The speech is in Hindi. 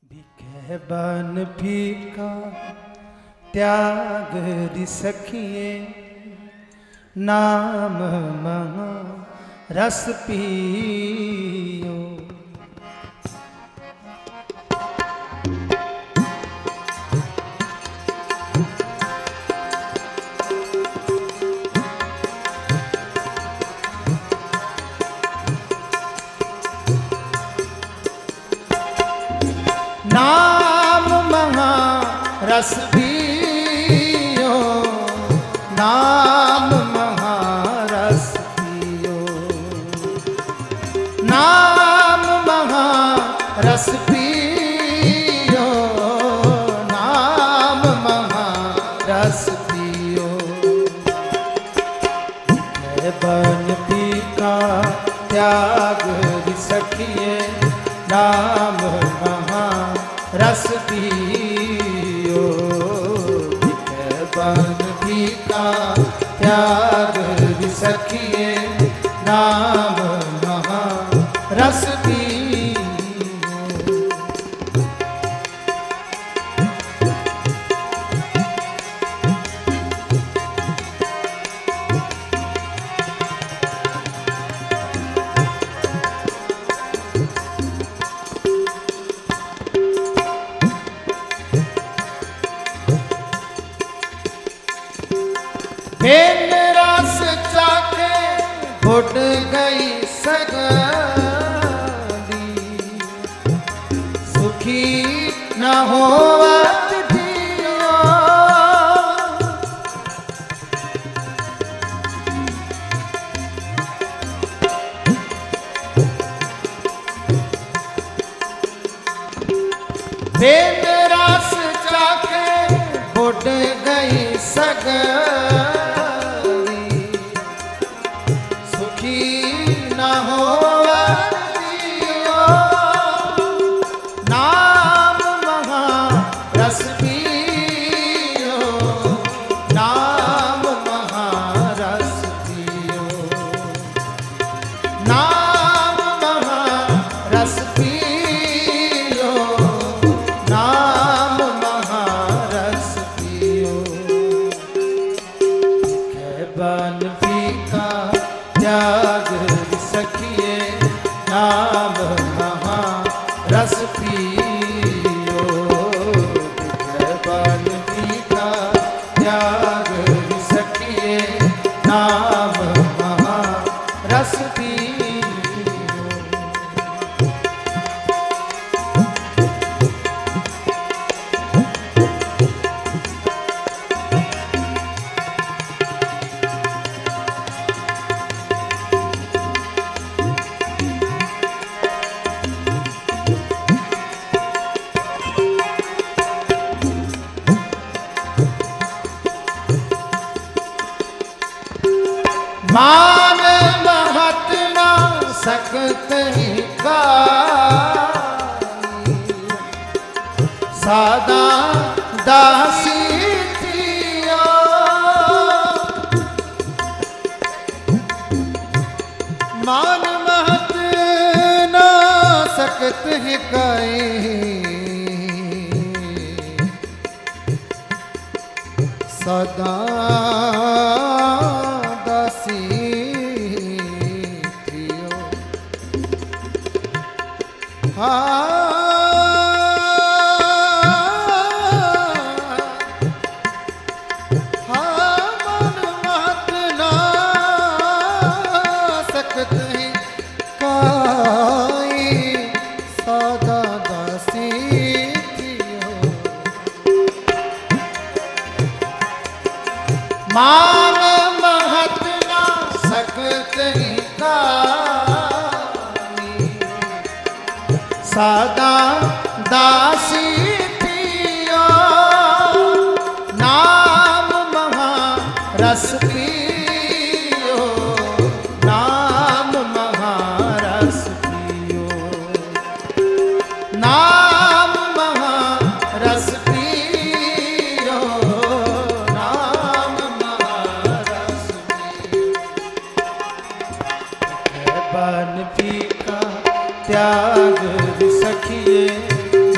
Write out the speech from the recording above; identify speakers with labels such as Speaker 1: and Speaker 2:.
Speaker 1: बिखे बन फीका त्याग दी सखिए नाम महा रस पियो। नाम महा रस पियो, नाम महा रस पियो, नाम महा रस पियो, नाम महा रस पियो। बन फीका त्याग सखिए नाम महा रस पियो। बन फीका त्याग सखिए नाम महा रस पियो। बिन रस चाखे फुट गई सगली, सुखी न होवत जियो। बिन रस चाखे फुट गई सगली, नाम महा रस पियो, नाम महा रस पियो, नाम महा रस पियो, नाम महा रस पियो। बन फीका त्याग सखिए नाम महा रस पियो। बन फीका त्याग सखिए नाम महा रस पियो। मान महत न सकत का सादा दासी थियो। मान महत न सकत काए सदा मन महत ना सकत काई सादा दासी थियो। मान महत ना सकत काई सादा दासी थियो। नाम महा रस पियो, नाम महा रस पियो, नाम महा रस पियो, नाम महा रस पियो। बन फीका त्याग सखिए